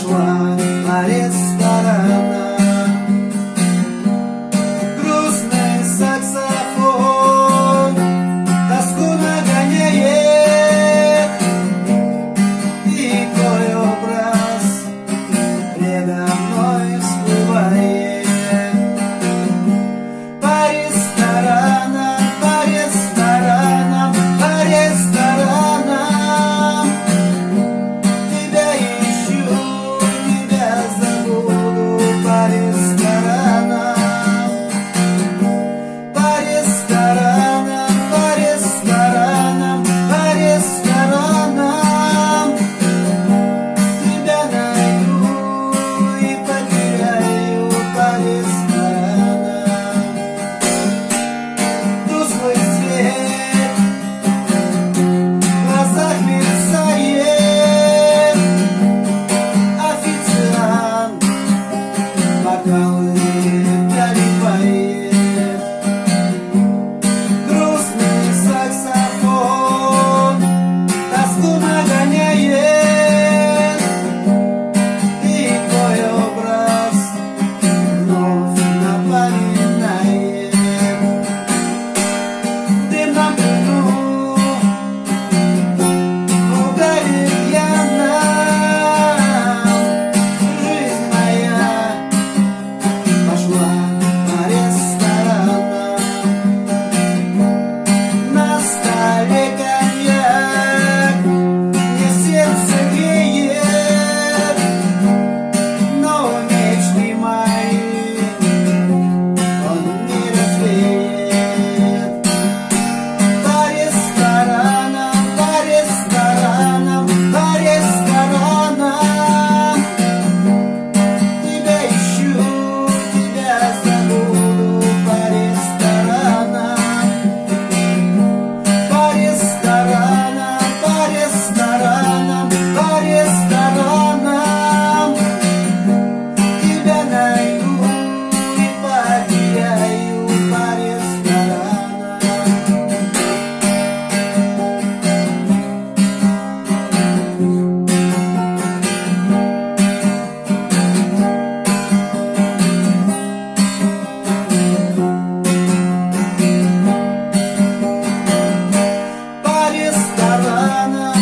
пошла по ресторанам. Грустный саксофон тоску нагоняет, и твой образ предо мной всплывает. По ресторанам, по ресторанам, по ресторанам тебя ищу, тебя забуду. По ресторанам, по ресторанам, по ресторанам, по ресторанам тебя найду и потеряю. По ресторанам тусклый свет в глазах мерцает, официант бокалы доливает. Грустный саксофон тоску нагоняет, и твой образ вновь напоминает. В дымном плену угаре пьяном жизнь моя пошла по ресторанам. На столе коньяк, мне сердце греет, но мечты мои он не развеет. По ресторанам, по ресторанам, по ресторанам тебя ищу, тебя забуду. По ресторанам, по ресторанам, по ресторанам, по ресторанам тебя найду и потеряю. По ресторанам. По ресторанам.